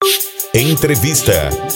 Entrevista.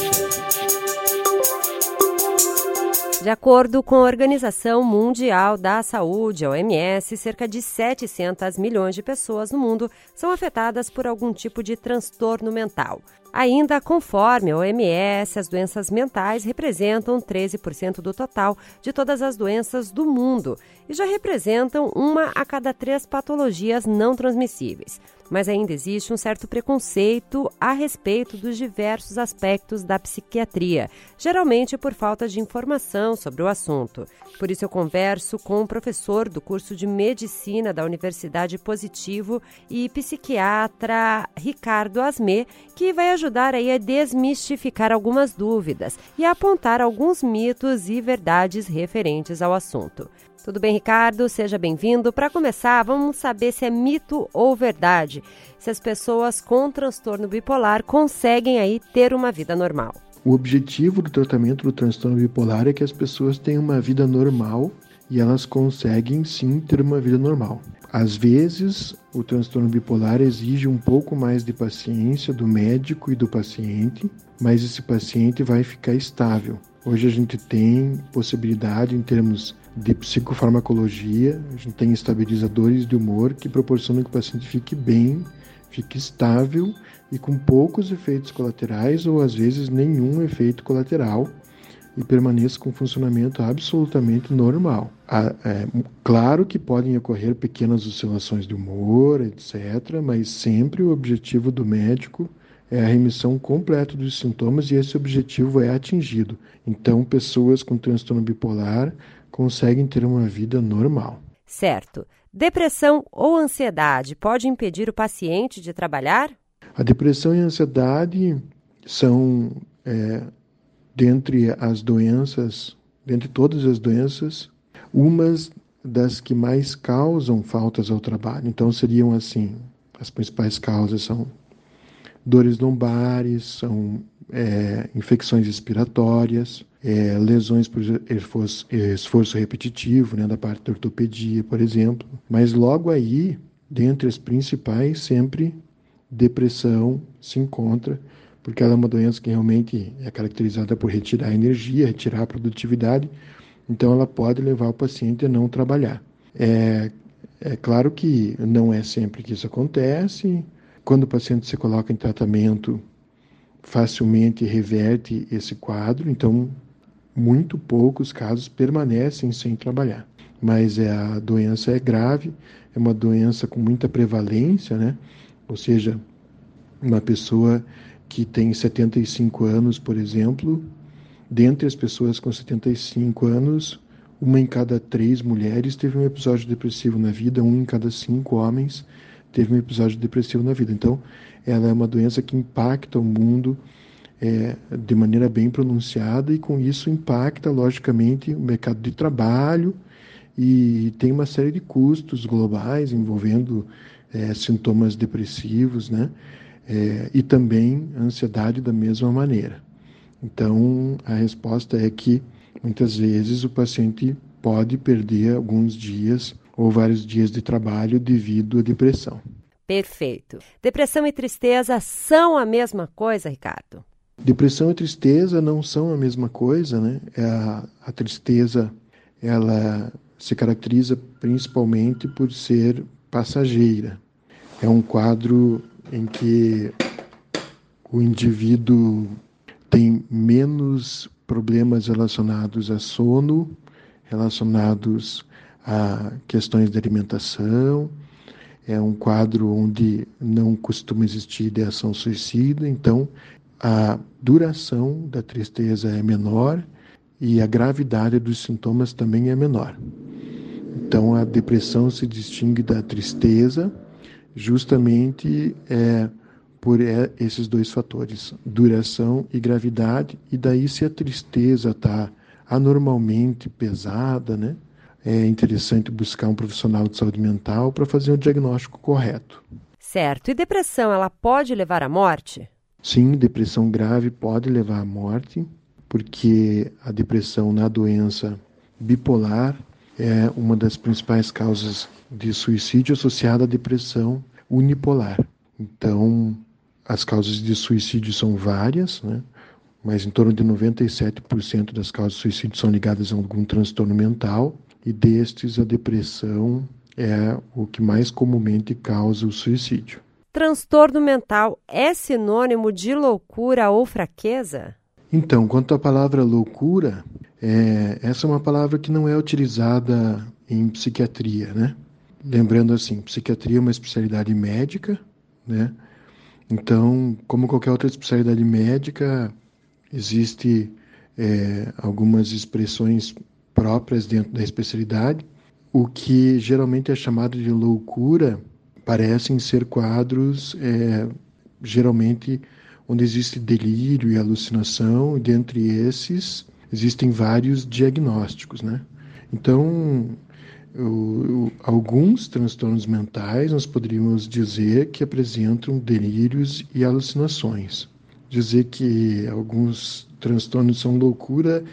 De acordo com a Organização Mundial da Saúde, a OMS, cerca de 700 milhões de pessoas no mundo são afetadas por algum tipo de transtorno mental. Ainda conforme a OMS, as doenças mentais representam 13% do total de todas as doenças do mundo e já representam 1 a cada 3 patologias não transmissíveis. Mas ainda existe um certo preconceito a respeito dos diversos aspectos da psiquiatria, geralmente por falta de informação sobre o assunto. Por isso eu converso com o professor do curso de Medicina da Universidade Positivo e psiquiatra Ricardo Asmé, que vai ajudar aí a desmistificar algumas dúvidas e a apontar alguns mitos e verdades referentes ao assunto. Tudo bem, Ricardo? Seja bem-vindo. Para começar, vamos saber se é mito ou verdade, se as pessoas com transtorno bipolar conseguem aí ter uma vida normal. O objetivo do tratamento do transtorno bipolar é que as pessoas tenham uma vida normal e elas conseguem sim ter uma vida normal. Às vezes, o transtorno bipolar exige um pouco mais de paciência do médico e do paciente, mas esse paciente vai ficar estável. Hoje a gente tem possibilidade em termos de psicofarmacologia, a gente tem estabilizadores de humor que proporcionam que o paciente fique bem, fique estável e com poucos efeitos colaterais ou às vezes nenhum efeito colateral e permaneça com funcionamento absolutamente normal. Claro que podem ocorrer pequenas oscilações de humor, etc., mas sempre o objetivo do médico é a remissão completa dos sintomas e esse objetivo é atingido. Então, pessoas com transtorno bipolar conseguem ter uma vida normal. Certo. Depressão ou ansiedade pode impedir o paciente de trabalhar? A depressão e a ansiedade são, dentre todas as doenças, umas das que mais causam faltas ao trabalho. Então, seriam assim, as principais causas são dores lombares, são infecções respiratórias, lesões por esforço repetitivo, da parte da ortopedia, por exemplo. Mas logo aí, dentre as principais, sempre depressão se encontra, porque ela é uma doença que realmente é caracterizada por retirar a energia, retirar a produtividade, então ela pode levar o paciente a não trabalhar. É claro que não é sempre que isso acontece. Quando o paciente se coloca em tratamento, facilmente reverte esse quadro, então muito poucos casos permanecem sem trabalhar. Mas a doença é grave, é uma doença com muita prevalência, Ou seja, uma pessoa que tem 75 anos, por exemplo, dentre as pessoas com 75 anos, 1 em cada 3 mulheres teve um episódio depressivo na vida, 1 em cada 5 homens teve um episódio depressivo na vida. Então, ela é uma doença que impacta o mundo de maneira bem pronunciada e com isso impacta, logicamente, o mercado de trabalho e tem uma série de custos globais envolvendo sintomas depressivos, e também a ansiedade da mesma maneira. Então, a resposta é que, muitas vezes, o paciente pode perder alguns dias ou vários dias de trabalho devido à depressão. Perfeito. Depressão e tristeza são a mesma coisa, Ricardo? Depressão e tristeza não são a mesma coisa, A tristeza, ela se caracteriza principalmente por ser passageira. É um quadro em que o indivíduo tem menos problemas relacionados a sono, relacionados a questões de alimentação. É um quadro onde não costuma existir ideação suicida, então a duração da tristeza é menor e a gravidade dos sintomas também é menor. Então a depressão se distingue da tristeza justamente por esses 2 fatores, duração e gravidade, e daí se a tristeza está anormalmente pesada, é interessante buscar um profissional de saúde mental para fazer o diagnóstico correto. Certo. E depressão, ela pode levar à morte? Sim, depressão grave pode levar à morte, porque a depressão na doença bipolar é uma das principais causas de suicídio associada à depressão unipolar. Então, as causas de suicídio são várias, né? Mas em torno de 97% das causas de suicídio são ligadas a algum transtorno mental, e destes a depressão é o que mais comumente causa o suicídio. Transtorno mental é sinônimo de loucura ou fraqueza? Então, quanto à palavra loucura, essa é uma palavra que não é utilizada em psiquiatria, né? Lembrando assim, psiquiatria é uma especialidade médica, né? Então, como qualquer outra especialidade médica, existe algumas expressões próprias dentro da especialidade. O que geralmente é chamado de loucura parecem ser quadros, geralmente, onde existe delírio e alucinação, e dentre esses existem vários diagnósticos, né? Então, alguns transtornos mentais nós poderíamos dizer que apresentam delírios e alucinações. Dizer que alguns transtornos são loucura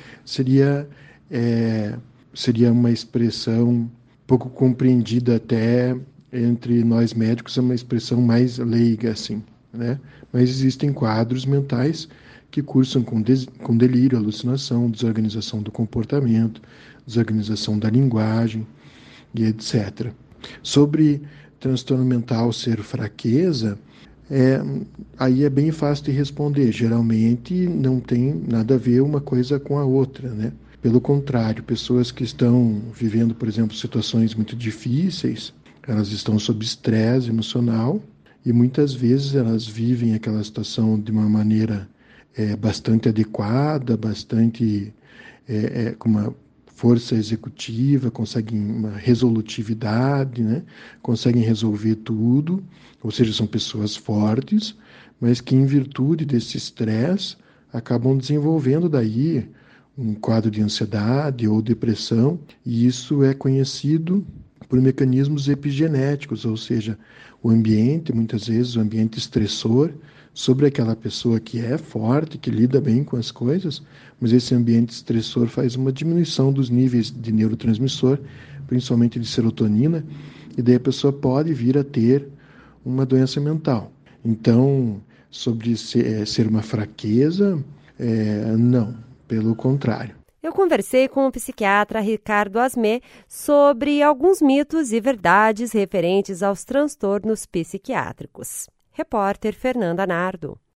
seria uma expressão pouco compreendida até entre nós médicos, é uma expressão mais leiga, assim, né? Mas existem quadros mentais que cursam com delírio, alucinação, desorganização do comportamento, desorganização da linguagem e etc. Sobre transtorno mental ser fraqueza, aí é bem fácil de responder. Geralmente não tem nada a ver uma coisa com a outra, né? Pelo contrário, pessoas que estão vivendo, por exemplo, situações muito difíceis, elas estão sob estresse emocional e muitas vezes elas vivem aquela situação de uma maneira bastante adequada, bastante com uma força executiva, conseguem uma resolutividade, né? Conseguem resolver tudo, ou seja, são pessoas fortes, mas que em virtude desse estresse acabam desenvolvendo daí um quadro de ansiedade ou depressão, e isso é conhecido por mecanismos epigenéticos, ou seja, o ambiente, muitas vezes o ambiente estressor, sobre aquela pessoa que é forte, que lida bem com as coisas, mas esse ambiente estressor faz uma diminuição dos níveis de neurotransmissor, principalmente de serotonina, e daí a pessoa pode vir a ter uma doença mental. Então, sobre ser uma fraqueza, não, pelo contrário. Eu conversei com o psiquiatra Ricardo Asmé sobre alguns mitos e verdades referentes aos transtornos psiquiátricos. Repórter Fernanda Nardo.